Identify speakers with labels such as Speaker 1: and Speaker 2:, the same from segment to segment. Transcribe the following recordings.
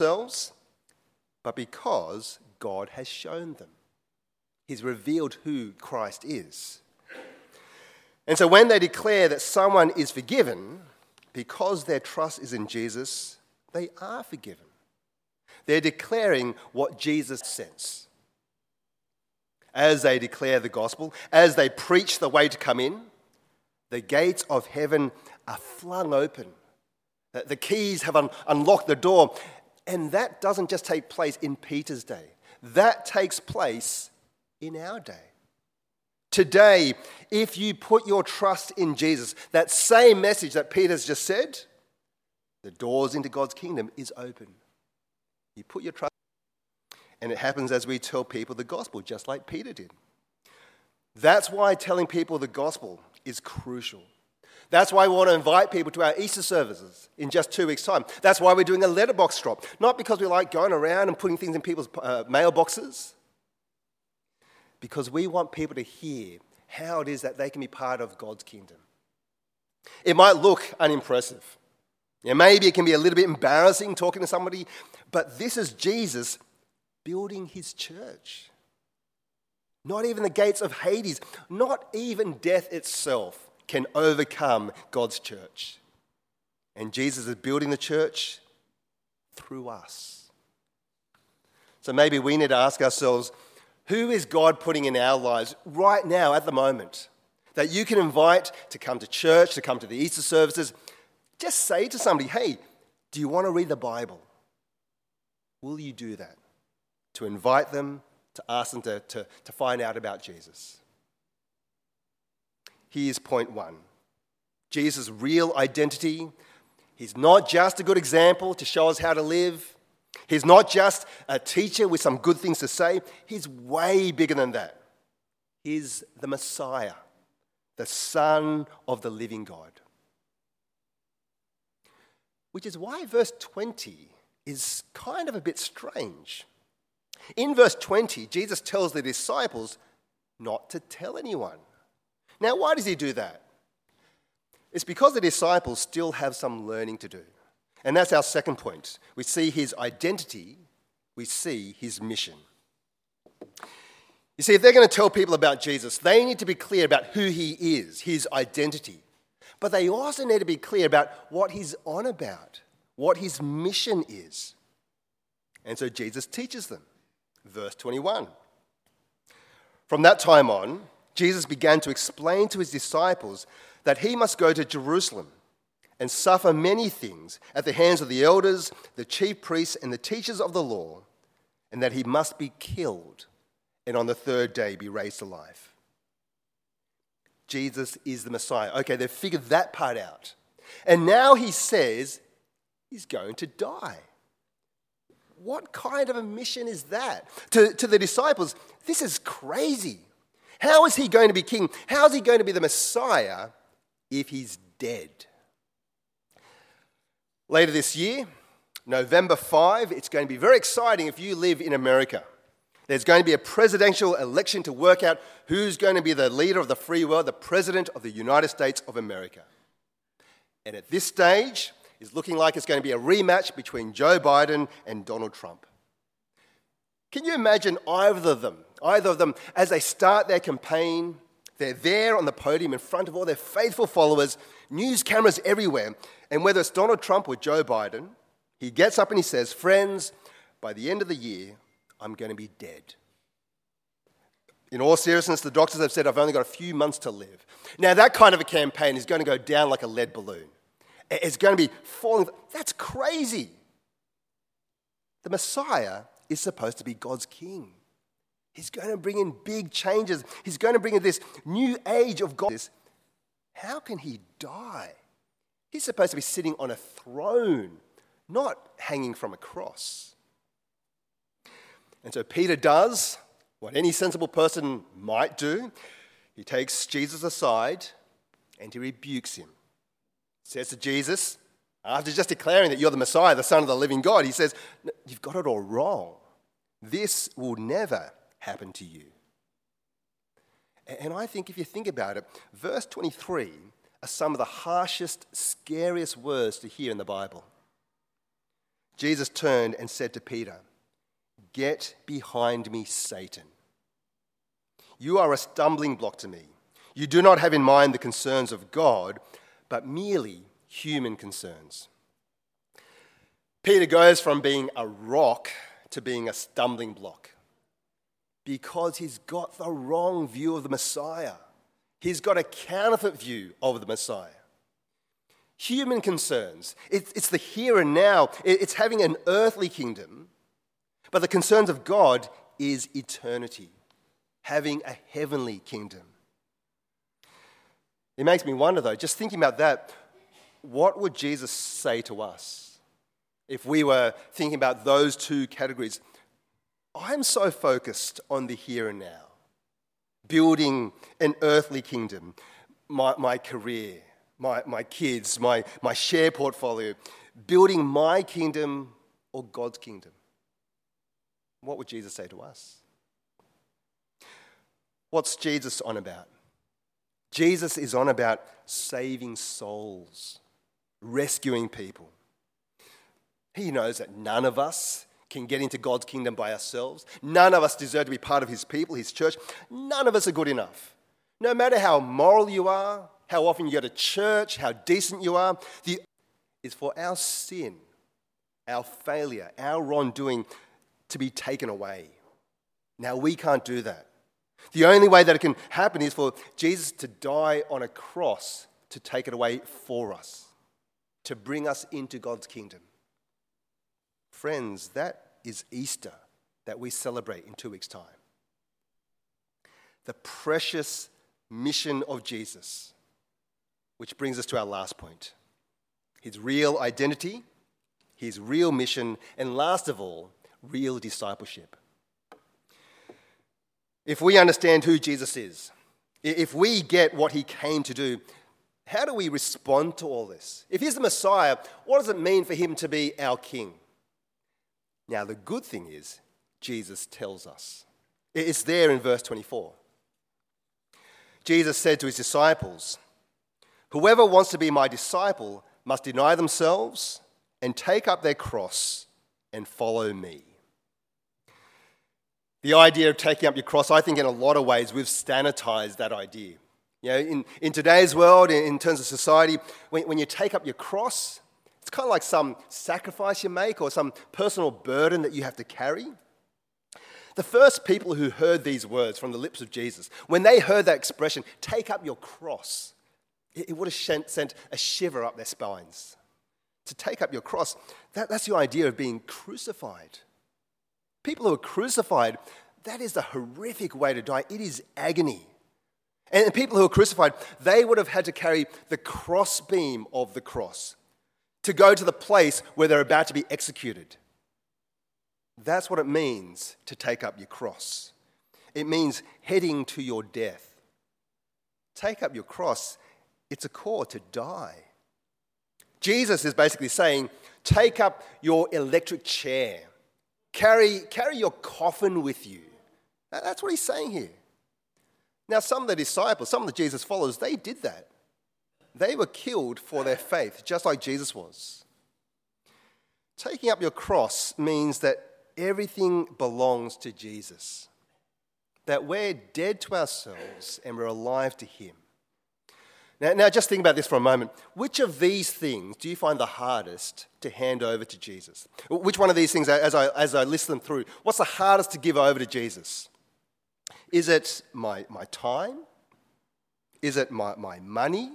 Speaker 1: themselves, but because God has shown them. He's revealed who Christ is. And so when they declare that someone is forgiven because their trust is in Jesus, they are forgiven. They're declaring what Jesus says. As they declare the gospel, as they preach the way to come in, the gates of heaven are flung open. The keys have unlocked the door. And that doesn't just take place in Peter's day. That takes place in our day. Today, if you put your trust in Jesus, that same message that Peter's just said, the doors into God's kingdom is open. You put your trust, and it happens as we tell people the gospel, just like Peter did. That's why telling people the gospel is crucial. That's why we want to invite people to our Easter services in just 2 weeks' time. That's why we're doing a letterbox drop. Not because we like going around and putting things in people's mailboxes, because we want people to hear how it is that they can be part of God's kingdom. It might look unimpressive. Maybe it can be a little bit embarrassing talking to somebody, but this is Jesus building his church. Not even the gates of Hades, not even death itself can overcome God's church. And Jesus is building the church through us. So maybe we need to ask ourselves, who is God putting in our lives right now at the moment that you can invite to come to church, to come to the Easter services? Just say to somebody, hey, do you want to read the Bible? Will you do that? To invite them, to ask them to find out about Jesus. Here's point 1. Jesus' real identity. He's not just a good example to show us how to live. He's not just a teacher with some good things to say. He's way bigger than that. He's the Messiah, the Son of the living God. Which is why verse 20 is kind of a bit strange. In verse 20, Jesus tells the disciples not to tell anyone. Now, why does he do that? It's because the disciples still have some learning to do. And that's our second point. We see his identity, we see his mission. You see, if they're going to tell people about Jesus, they need to be clear about who he is, his identity. But they also need to be clear about what he's on about, what his mission is. And so Jesus teaches them. Verse 21. From that time on, Jesus began to explain to his disciples that he must go to Jerusalem and suffer many things at the hands of the elders, the chief priests, and the teachers of the law, and that he must be killed and on the third day be raised alive. Jesus is the Messiah. Okay, they've figured that part out. And now he says he's going to die. What kind of a mission is that? To the disciples, this is crazy. How is he going to be king? How is he going to be the Messiah if he's dead? Later this year, November 5, it's going to be very exciting if you live in America. There's going to be a presidential election to work out who's going to be the leader of the free world, the president of the United States of America. And at this stage, it's looking like it's going to be a rematch between Joe Biden and Donald Trump. Can you imagine either of them, as they start their campaign, they're there on the podium in front of all their faithful followers, news cameras everywhere, and whether it's Donald Trump or Joe Biden, he gets up and he says, friends, by the end of the year, I'm going to be dead. In all seriousness, the doctors have said I've only got a few months to live. Now, that kind of a campaign is going to go down like a lead balloon. It's going to be falling. That's crazy. The Messiah is supposed to be God's king. He's going to bring in big changes. He's going to bring in this new age of God. How can he die? He's supposed to be sitting on a throne, not hanging from a cross. And so Peter does what any sensible person might do. He takes Jesus aside and he rebukes him. Says to Jesus, after just declaring that you're the Messiah, the Son of the living God, he says, you've got it all wrong. This will never happen to you. And I think if you think about it, verse 23 are some of the harshest, scariest words to hear in the Bible. Jesus turned and said to Peter, "Get behind me, Satan. You are a stumbling block to me. You do not have in mind the concerns of God, but merely human concerns." Peter goes from being a rock to being a stumbling block because he's got the wrong view of the Messiah. He's got a counterfeit view of the Messiah. Human concerns, it's the here and now. It's having an earthly kingdom, but the concerns of God is eternity, having a heavenly kingdom. It makes me wonder, though, just thinking about that, what would Jesus say to us if we were thinking about those two categories? I'm so focused on the here and now, building an earthly kingdom, my career, my kids, my share portfolio, building my kingdom or God's kingdom. What would Jesus say to us? What's Jesus on about? Jesus is on about saving souls, rescuing people. He knows that none of us can get into God's kingdom by ourselves. None of us deserve to be part of his people, his church. None of us are good enough. No matter how moral you are, how often you go to church, how decent you are, is for our sin, our failure, our wrongdoing to be taken away. Now, we can't do that. The only way that it can happen is for Jesus to die on a cross to take it away for us, to bring us into God's kingdom. Friends, that is Easter that we celebrate in 2 weeks' time. The precious mission of Jesus, which brings us to our last point. His real identity, his real mission, and last of all, real discipleship. If we understand who Jesus is, if we get what he came to do, how do we respond to all this? If he's the Messiah, what does it mean for him to be our king? Now, the good thing is, Jesus tells us. It's there in verse 24. Jesus said to his disciples, "Whoever wants to be my disciple must deny themselves and take up their cross and follow me." The idea of taking up your cross, I think in a lot of ways we've sanitized that idea. You know, in today's world, in terms of society, when you take up your cross, it's kind of like some sacrifice you make or some personal burden that you have to carry. The first people who heard these words from the lips of Jesus, when they heard that expression, "take up your cross," it would have sent a shiver up their spines. To take up your cross, that's the idea of being crucified. People who are crucified, that is a horrific way to die. It is agony. And people who are crucified, they would have had to carry the crossbeam of the cross to go to the place where they're about to be executed. That's what it means to take up your cross. It means heading to your death. Take up your cross, it's a call to die. Jesus is basically saying, take up your electric chair. Carry your coffin with you. That's what he's saying here. Now, some of the disciples, some of the Jesus followers, they did that. They were killed for their faith, just like Jesus was. Taking up your cross means that everything belongs to Jesus. That we're dead to ourselves and we're alive to him. Now, just think about this for a moment. Which of these things do you find the hardest to hand over to Jesus? Which one of these things, as I list them through, what's the hardest to give over to Jesus? Is it my time? Is it my money?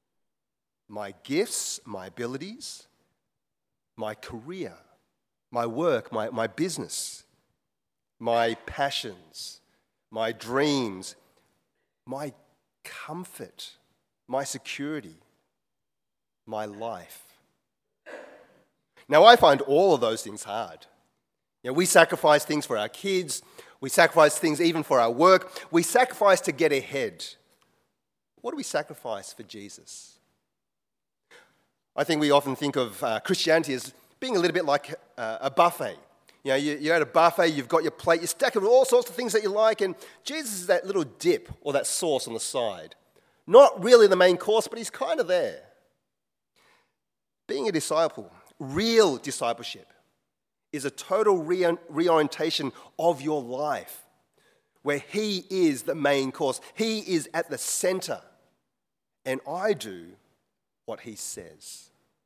Speaker 1: My gifts, my abilities? My career? My work, my business? My passions? My dreams? My comfort? My security, my life. Now, I find all of those things hard. You know, we sacrifice things for our kids. We sacrifice things even for our work. We sacrifice to get ahead. What do we sacrifice for Jesus? I think we often think of Christianity as being a little bit like a buffet. You know, you're at a buffet, you've got your plate, you're stacked with all sorts of things that you like, and Jesus is that little dip or that sauce on the side. Not really the main course, but he's kind of there. Being a disciple, real discipleship, is a total reorientation of your life, where He is the main course. He is at the center, and I do what He says.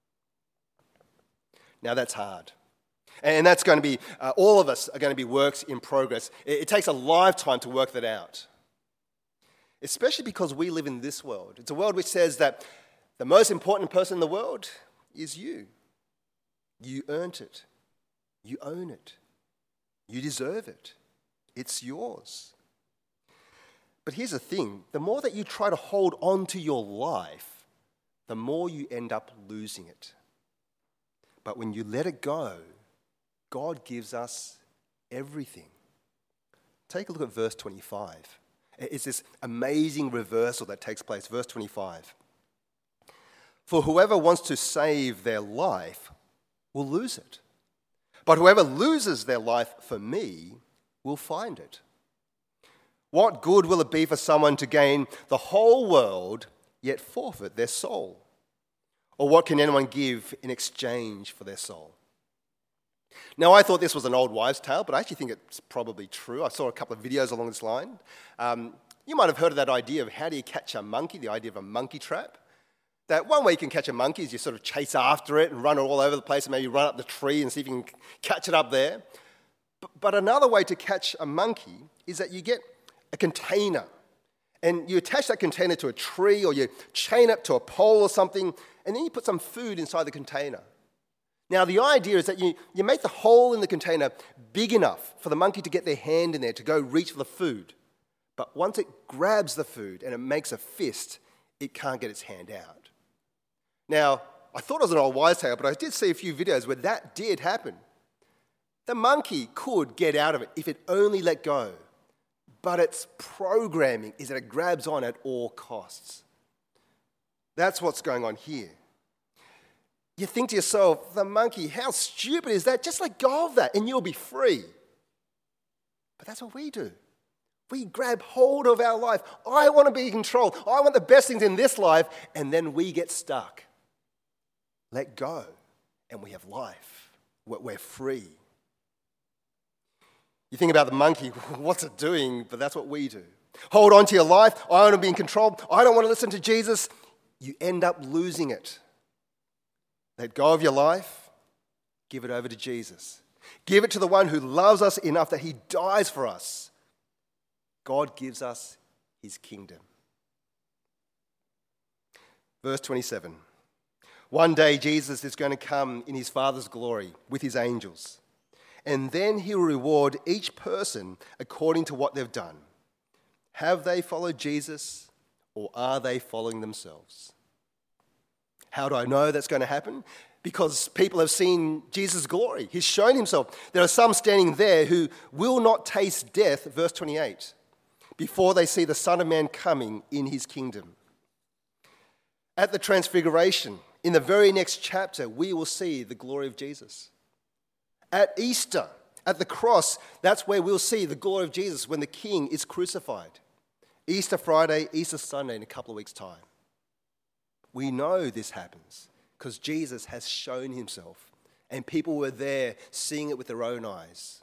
Speaker 1: Now that's hard. And that's going to be, all of us are going to be works in progress. It takes a lifetime to work that out. Especially because we live in this world. It's a world which says that the most important person in the world is you. You earned it. You own it. You deserve it. It's yours. But here's the thing. The more that you try to hold on to your life, the more you end up losing it. But when you let it go, God gives us everything. Take a look at verse 25. It's this amazing reversal that takes place. Verse 25. For whoever wants to save their life will lose it. But whoever loses their life for me will find it. What good will it be for someone to gain the whole world yet forfeit their soul? Or what can anyone give in exchange for their soul? Now, I thought this was an old wives' tale, but I actually think it's probably true. I saw a couple of videos along this line. You might have heard of that idea of how do you catch a monkey, the idea of a monkey trap. That one way you can catch a monkey is you sort of chase after it and run it all over the place and maybe run up the tree and see if you can catch it up there. But another way to catch a monkey is that you get a container and you attach that container to a tree or you chain it to a pole or something, and then you put some food inside the container. Now, the idea is that you make the hole in the container big enough for the monkey to get their hand in there to go reach for the food. But once it grabs the food and it makes a fist, it can't get its hand out. Now, I thought it was an old wives' tale, but I did see a few videos where that did happen. The monkey could get out of it if it only let go. But its programming is that it grabs on at all costs. That's what's going on here. You think to yourself, the monkey, how stupid is that? Just let go of that and you'll be free. But that's what we do. We grab hold of our life. I want to be in control. I want the best things in this life. And then we get stuck. Let go and we have life. We're free. You think about the monkey, what's it doing? But that's what we do. Hold on to your life. I want to be in control. I don't want to listen to Jesus. You end up losing it. Let go of your life, give it over to Jesus. Give it to the one who loves us enough that He dies for us. God gives us His kingdom. Verse 27. One day Jesus is going to come in His Father's glory with His angels. And then He will reward each person according to what they've done. Have they followed Jesus or are they following themselves? How do I know that's going to happen? Because people have seen Jesus' glory. He's shown Himself. There are some standing there who will not taste death, verse 28, before they see the Son of Man coming in His kingdom. At the Transfiguration, in the very next chapter, we will see the glory of Jesus. At Easter, at the cross, that's where we'll see the glory of Jesus when the King is crucified. Easter Friday, Easter Sunday in a couple of weeks' time. We know this happens because Jesus has shown Himself and people were there seeing it with their own eyes.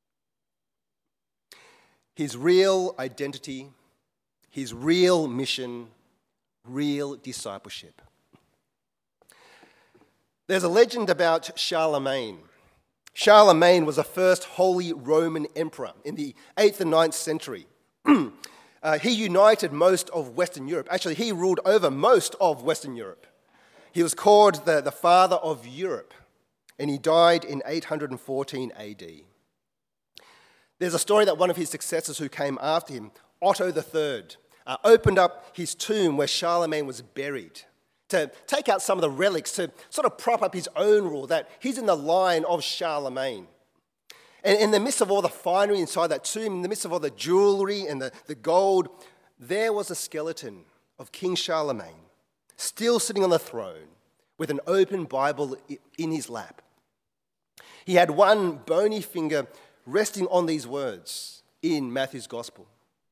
Speaker 1: His real identity, His real mission, real discipleship. There's a legend about Charlemagne. Charlemagne was the first Holy Roman Emperor in the 8th and 9th century. He united most of Western Europe. Actually, he ruled over most of Western Europe. He was called the father of Europe, and he died in 814 AD. There's a story that one of his successors who came after him, Otto III, opened up his tomb where Charlemagne was buried to take out some of the relics to sort of prop up his own rule, that he's in the line of Charlemagne. And in the midst of all the finery inside that tomb, in the midst of all the jewelry and the gold, there was a skeleton of King Charlemagne, still sitting on the throne with an open Bible in his lap. He had one bony finger resting on these words in Matthew's Gospel.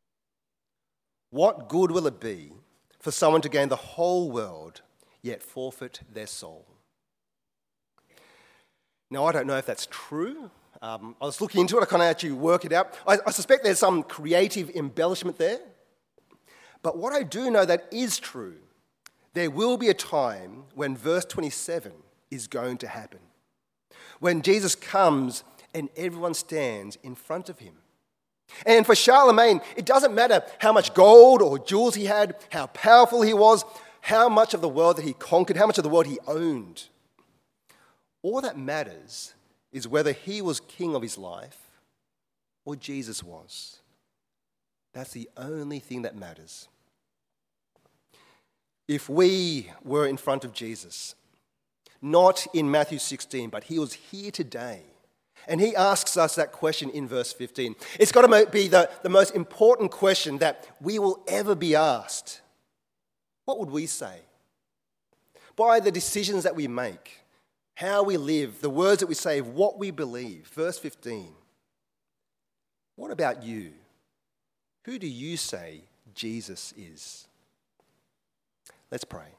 Speaker 1: What good will it be for someone to gain the whole world, yet forfeit their soul? Now, I don't know if that's true. I was looking into it, I can't actually work it out. I suspect there's some creative embellishment there. But what I do know that is true, there will be a time when verse 27 is going to happen. When Jesus comes and everyone stands in front of him. And for Charlemagne, it doesn't matter how much gold or jewels he had, how powerful he was, how much of the world that he conquered, how much of the world he owned. All that matters is whether he was king of his life or Jesus was. That's the only thing that matters. If we were in front of Jesus, not in Matthew 16, but he was here today, and he asks us that question in verse 15, it's got to be the most important question that we will ever be asked. What would we say? By the decisions that we make, how we live, the words that we say, what we believe. Verse 15. What about you? Who do you say Jesus is? Let's pray.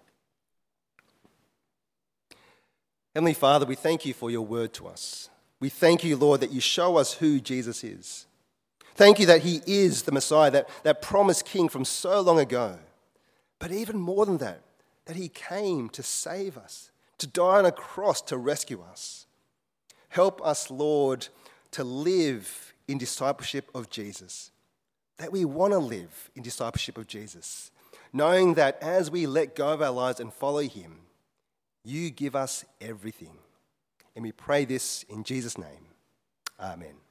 Speaker 1: Heavenly Father, we thank you for your word to us. We thank you, Lord, that you show us who Jesus is. Thank you that he is the Messiah, that promised King from so long ago. But even more than that he came to save us, to die on a cross to rescue us. Help us, Lord, to live in discipleship of Jesus, that we want to live in discipleship of Jesus, knowing that as we let go of our lives and follow him, you give us everything. And we pray this in Jesus' name. Amen.